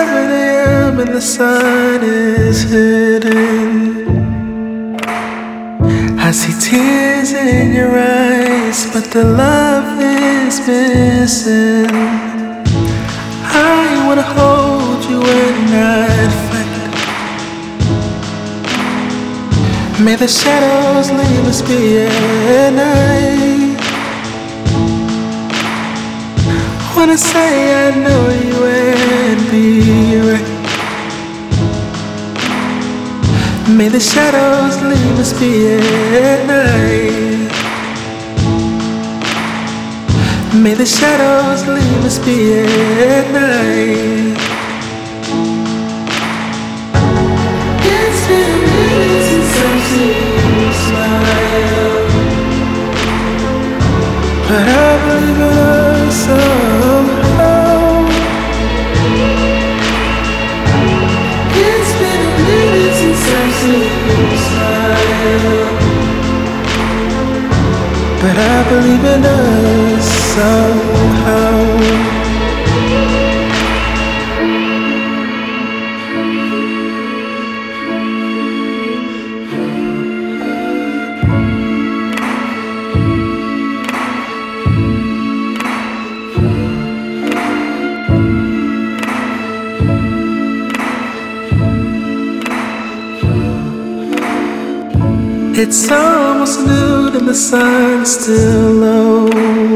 7 a.m. and the sun is hidden. I see tears in your eyes, but the love is missing. I wanna hold you and not fight. May the shadows leave us be at night. Wanna say I know you and be right. May the shadows leave us be at night. May the shadows leave us be at night. It's been a minute since I've seen you smile, but I believe in us somehow. It's been a minute since I've seen you smile, but I believe in us somehow. It's almost noon and the sun's still low.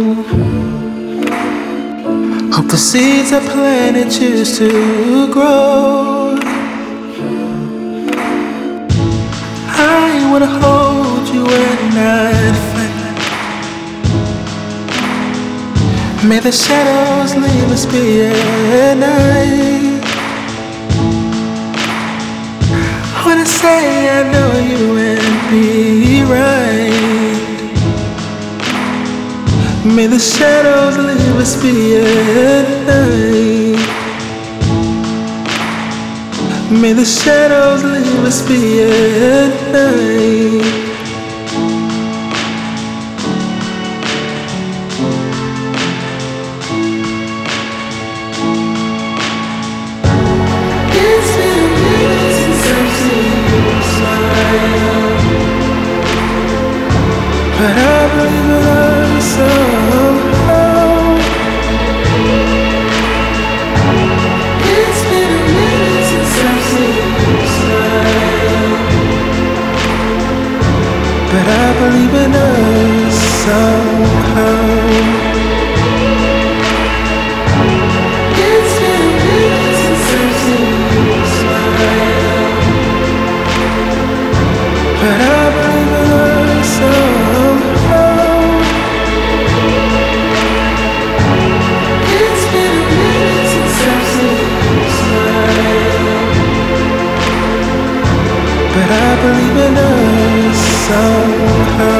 Hope the seeds I planted choose to grow. I wanna hold you and not fight. May the shadows leave us be at night. Wanna say I know you and be right. May the shadows leave us be at night. May the shadows leave us be at night. It's been a minute since I've seen you smile, but I believe in us somehow. It's been a minute since I've seen you smile, but I believe in us somehow. It's been a minute since I've seen you smile, but I believe in us somehow. It's been a minute since I've seen you smile, but I believe in us somehow.